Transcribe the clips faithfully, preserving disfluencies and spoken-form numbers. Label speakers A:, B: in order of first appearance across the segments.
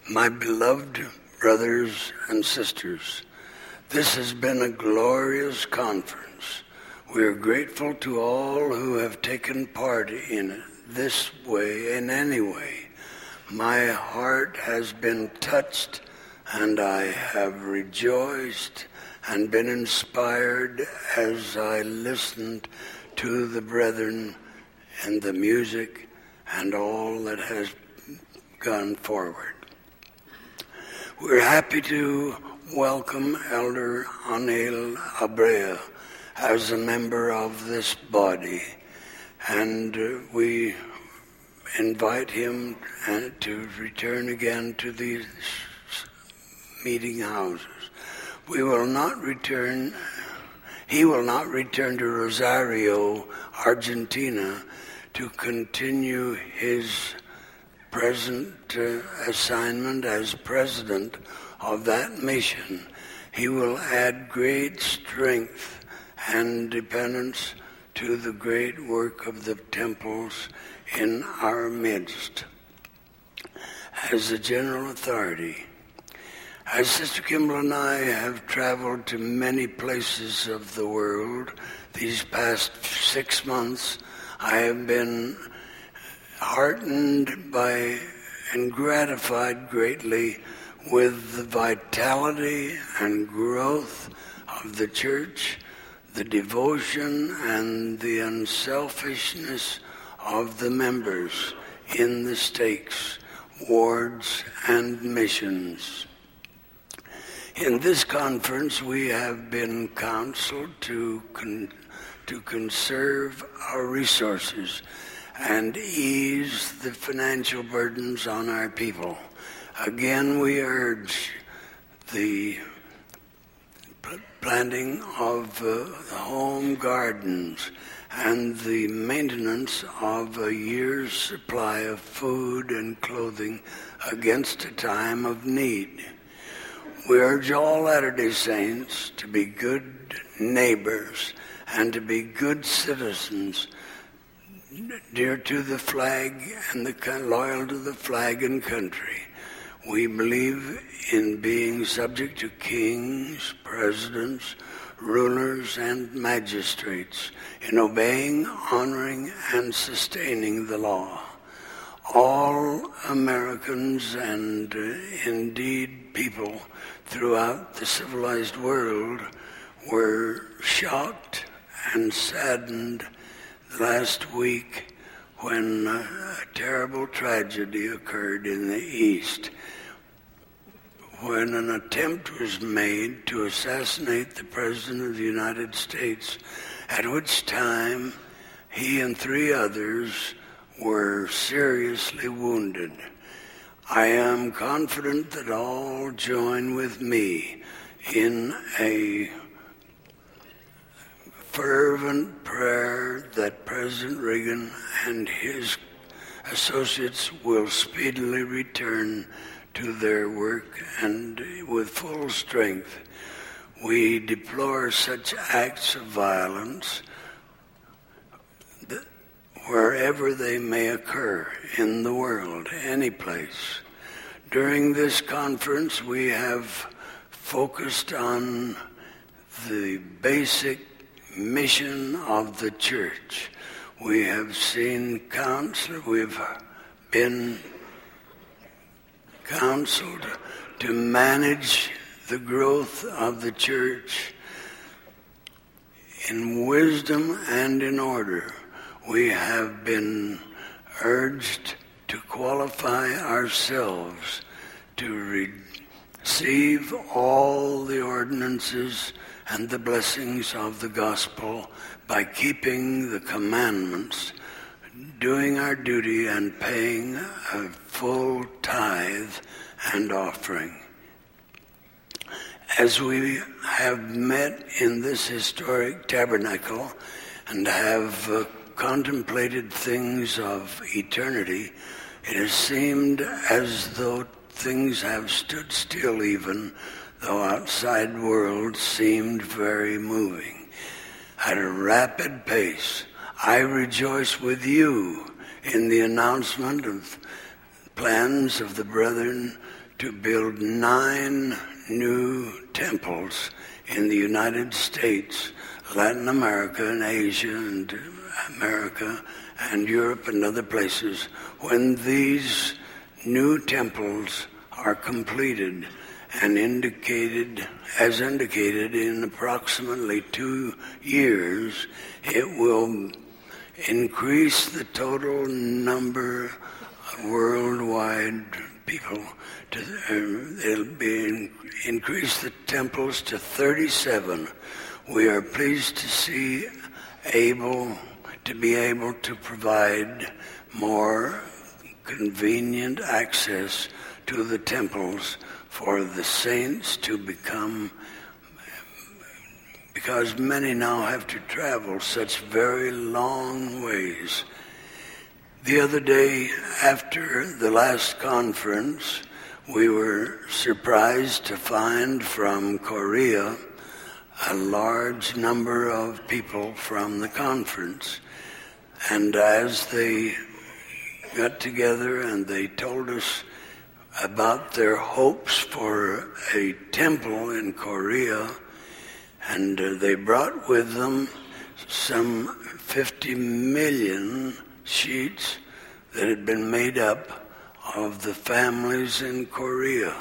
A: My beloved brothers and sisters, this has been a glorious conference. We are grateful to all who have taken part in it this way, in any way. My heart has been touched, and I have rejoiced and been inspired as I listened to the brethren and the music and all that has gone forward. We're happy to welcome Elder Anil Abrea as a member of this body, and uh, we invite him uh, to return again to these meeting houses. We will not return, he will not return to Rosario, Argentina, to continue his present uh, assignment as president of that mission. He will add great strength and dependence to the great work of the temples in our midst. As a general authority, as Sister Kimball and I have traveled to many places of the world these past six months, I have been heartened by and gratified greatly with the vitality and growth of the church, the devotion and the unselfishness of the members in the stakes, wards, and missions. In this conference, we have been counseled to con- to conserve our resources and ease the financial burdens on our people. Again, we urge the planting of uh, home gardens and the maintenance of a year's supply of food and clothing against a time of need. We urge all Latter-day Saints to be good neighbors and to be good citizens, dear to the flag and the loyal to the flag and country. We believe in being subject to kings, presidents, rulers, and magistrates, in obeying, honoring, and sustaining the law. All Americans and uh, indeed people throughout the civilized world were shocked and saddened last week when a terrible tragedy occurred in the East, when an attempt was made to assassinate the President of the United States, at which time he and three others were seriously wounded. I am confident that all join with me in a fervent prayer that President Reagan and his associates will speedily return to their work and with full strength. We deplore such acts of violence wherever they may occur in the world, any place. During this conference, we have focused on the basic mission of the church. We have seen counsel, we've been counseled to manage the growth of the church in wisdom and in order. We have been urged to qualify ourselves to receive all the ordinances and the blessings of the gospel by keeping the commandments, doing our duty, and paying a full tithe and offering. As we have met in this historic tabernacle and have uh, contemplated things of eternity, it has seemed as though things have stood still, even though outside world seemed very moving. At a rapid pace, I rejoice with you in the announcement of plans of the brethren to build nine new temples in the United States, Latin America and Asia and America and Europe and other places. When these new temples are completed and indicated, as indicated in approximately two years, it will increase the total number of worldwide people. To, uh, it'll be increase the temples to thirty-seven. We are pleased to see able to be able to provide more convenient access to the temples for the saints to become, because many now have to travel such very long ways. The other day, after the last conference, we were surprised to find from Korea a large number of people from the conference. And as they got together and they told us about their hopes for a temple in Korea, and uh, they brought with them some fifty million sheets that had been made up of the families in Korea.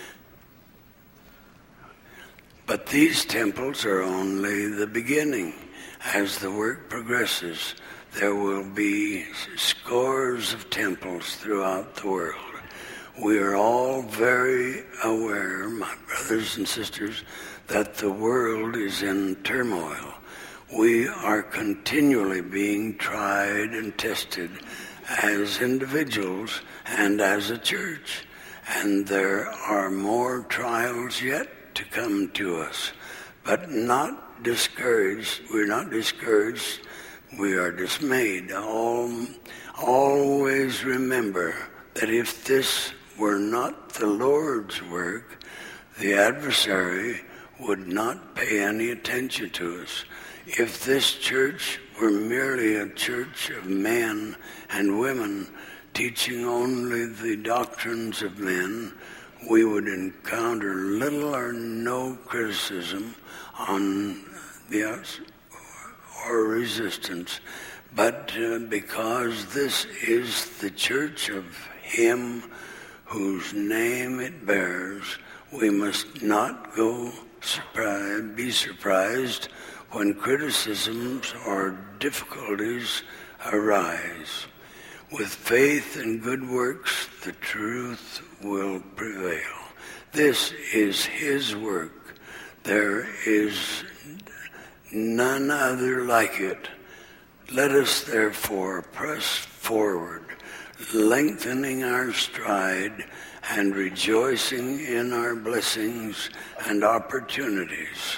A: But these temples are only the beginning. As the work progresses, there will be scores of temples throughout the world. We are all very aware, my brothers and sisters, that the world is in turmoil. We are continually being tried and tested as individuals and as a church. And there are more trials yet to come to us. But not discouraged. We're not discouraged. We are dismayed. All, always remember that if this were not the Lord's work, the adversary would not pay any attention to us. If this church were merely a church of men and women teaching only the doctrines of men, we would encounter little or no criticism on the outside or resistance. But uh, because this is the church of Him whose name it bears, we must not go surprise, be surprised when criticisms or difficulties arise. With faith and good works, the truth will prevail. This is His work. There is none other like it. Let us therefore press forward, lengthening our stride and rejoicing in our blessings and opportunities.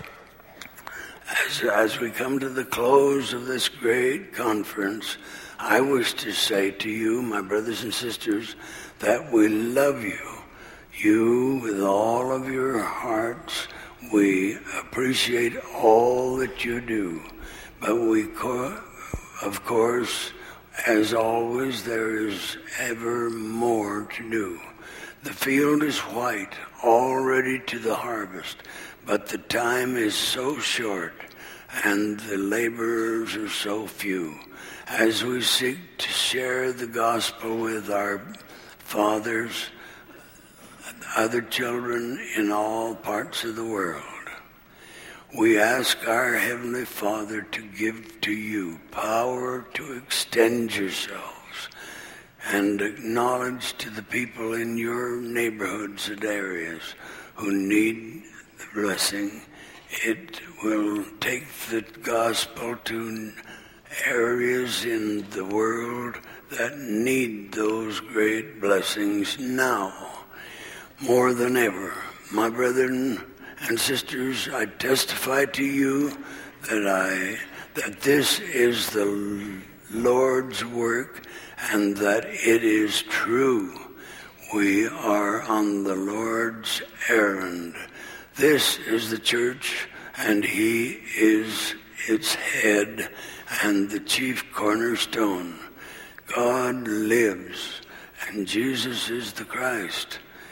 A: As, as we come to the close of this great conference, I wish to say to you, my brothers and sisters, that we love you. You with all of your hearts. We appreciate all that you do. But we, co- of course, as always, there is ever more to do. The field is white, all ready to the harvest, but the time is so short and the laborers are so few. As we seek to share the gospel with our fathers, other children in all parts of the world, we ask our Heavenly Father to give to you power to extend yourselves and acknowledge to the people in your neighborhoods and areas who need the blessing. It will take the gospel to areas in the world that need those great blessings now more than ever. My brethren and sisters, I testify to you that I that this is the Lord's work and that it is true. We are on the Lord's errand. This is the church, and He is its head and the chief cornerstone. God lives, and Jesus is the Christ.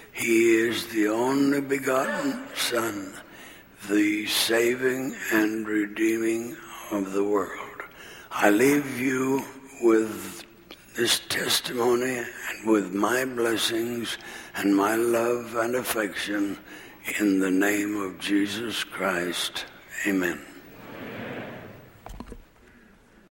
A: He is the only begotten Son, the saving and redeeming of the world. I leave you with this testimony and with my blessings and my love and affection in the name of Jesus Christ. Amen.